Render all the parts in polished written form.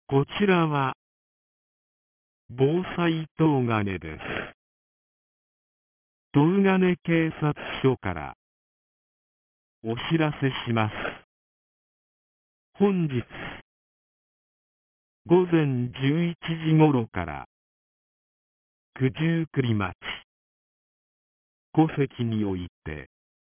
こちらは防災東金です。東金警察署からお知らせします。本日午前11時頃から九十九里町古関において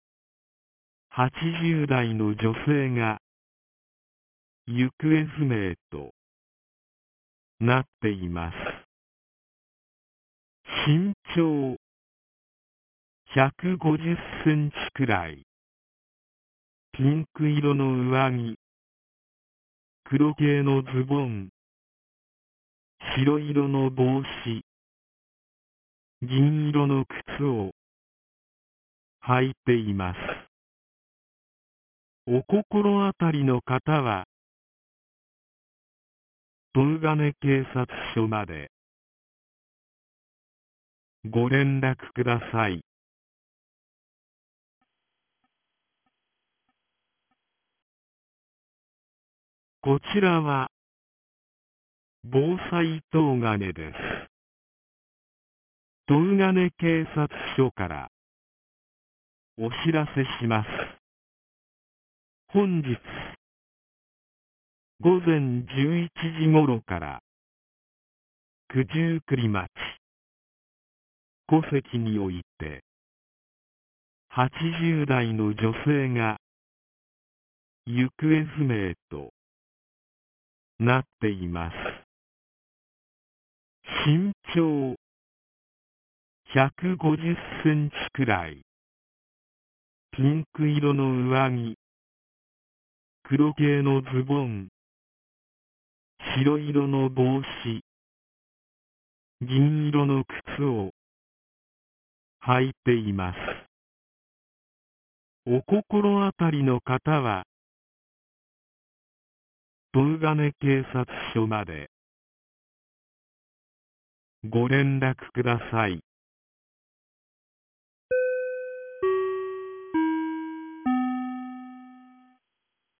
80代の女性が行方不明となっています。身長150センチくらい、ピンク色の上着、黒系のズボン、白色の帽子、銀色の靴を履いています。お心当たりの方は東金警察署までご連絡ください。こちらは防災東金です。東金警察署からお知らせします。本日午前11時頃から九十九里町古関において80代の女性が行方不明となっています。身長150センチくらい、ピンク色の上着、黒系のズボン、白色の帽子、銀色の靴を履いています。お心当たりの方は東金警察署までご連絡ください。